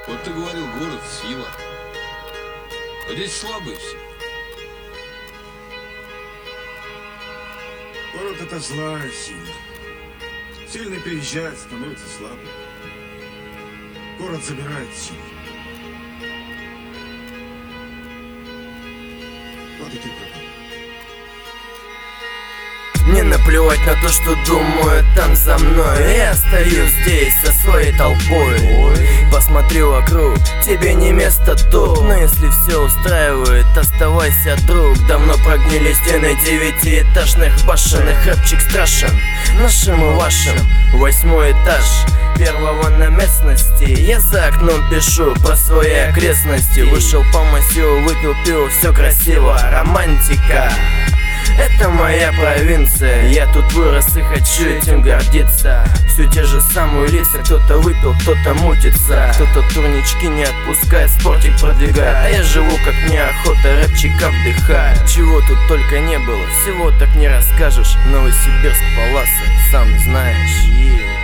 Вот ты говорил, город сила. А здесь слабые все. Город — это злая сила. Сильный приезжает, становится слабым. Город забирает силу. Вот и ты пропал. Мне наплевать на то, что думают там за мной. Я стою здесь со своей толпой. Посмотри вокруг, тебе не место тут. Но если все устраивает, оставайся, друг. Давно прогнили стены девятиэтажных башен. И храпчик страшен, нашим и вашим. 8-й этаж первого на местности. Я за окном пишу про свои окрестности. Вышел по массиву, выпил пиво, все красиво. Романтика — это моя провинция. Я тут вырос и хочу этим гордиться. Все те же самые лица, кто-то выпил, кто-то мутится. Кто-то турнички не отпускает, спортик продвигает. А я живу как мне охота, рэпчика вдыхает. Чего тут только не было, всего так не расскажешь. Новосибирск, Паласа, сам знаешь.